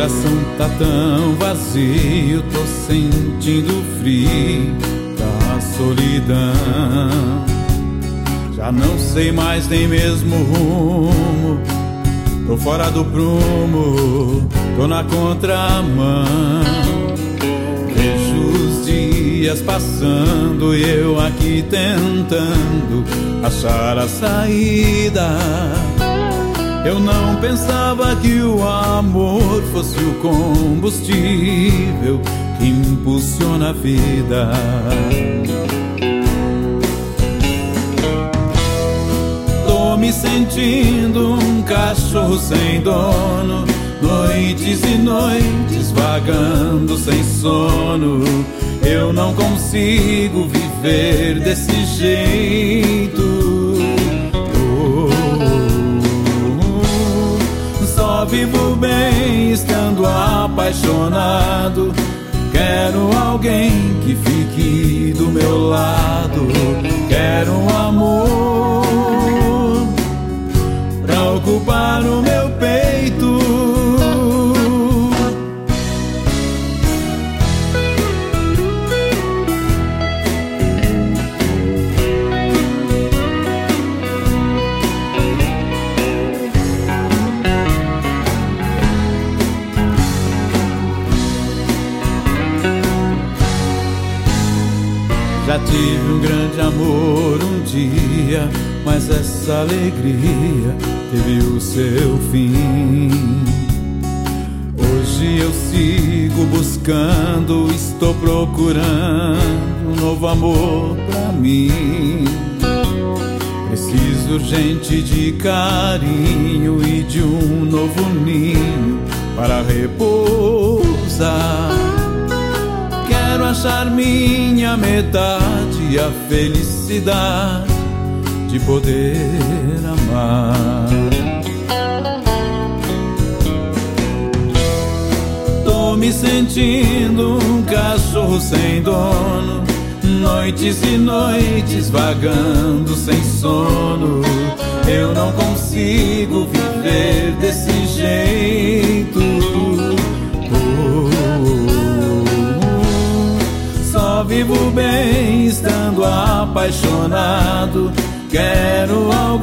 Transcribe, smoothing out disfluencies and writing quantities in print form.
coração tá tão vazio, tô sentindo frio da solidão. Já não sei mais nem mesmo o rumo, tô fora do prumo, tô na contramão. Vejo os dias passando e eu aqui tentando achar a saída. Eu não pensava que o amor fosse o combustível que impulsiona a vida. Tô me sentindo um cachorro sem dono, noites e noites vagando sem sono. Eu não consigo viver desse jeito. Só vivo bem estando apaixonado. Quero alguém que fique do meu lado. Quero um amor pra ocupar o meu peito. Já tive um grande amor um dia, mas essa alegria teve o seu fim. Hoje eu sigo buscando, estou procurando um novo amor pra mim. Preciso urgente de carinho e de um novo ninho para repousar. Quero achar minha metade, a felicidade de poder amar. Tô me sentindo um cachorro sem dono, noites e noites vagando sem sono. Eu não consigo viver desse jeito. Vivo bem estando apaixonado. Quero alguém